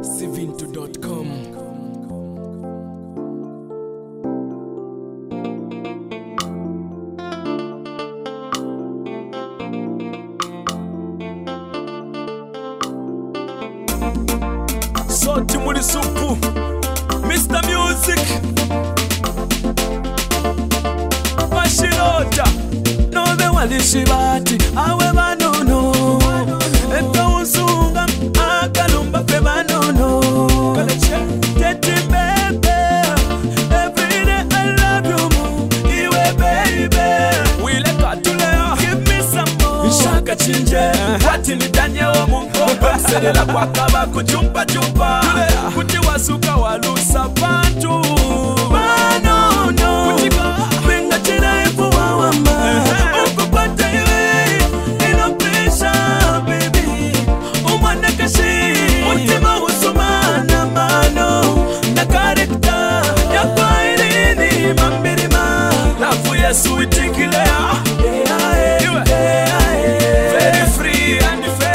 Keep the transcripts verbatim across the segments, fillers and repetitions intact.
Sivinto dot com. Soti muri supu Mister Music Mashirota Nove walishibati Awe banono Eka usunga Akalumba fe banono Teti baby Every day I love you more Iwe baby Wile katulea Give me some more Ishaka chinje Hati ni Daniel Mungo Serela kwa kaba kuchumpa chumpa Kuti wasuka walusa bantu Banono Kutika Benga china ifu wawamba Ukupata iwe Ino pressure baby Umwana kashi Utima usumana mano Na karekta Ya kwa ilini mambirima Lafu yesu itikilea Iwe Very free and fair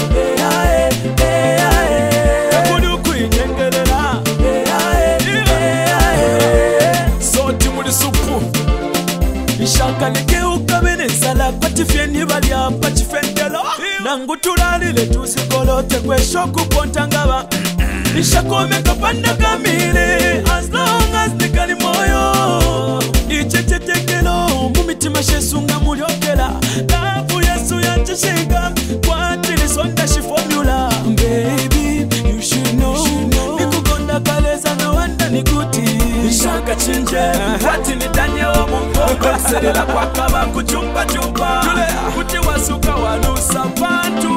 Ishaka ligeuka benesala Patifeni balia pachifendelo Nangu tulalile tusikolote Kwesho kupontangaba Ishakome kapanda kamile As long as nikali moyo Icheche tekelo Mumitima shesunga muliokela Lafu yesu yanchishika Kwa tili sonda shi formula Baby, you should know Nikukonda kaleza na wanda nikuti Ishaka chinje Hati ni Daniel wa Mungo Serela kwa kaba kuchumpa chumpa Kuti wasuka walusa bantu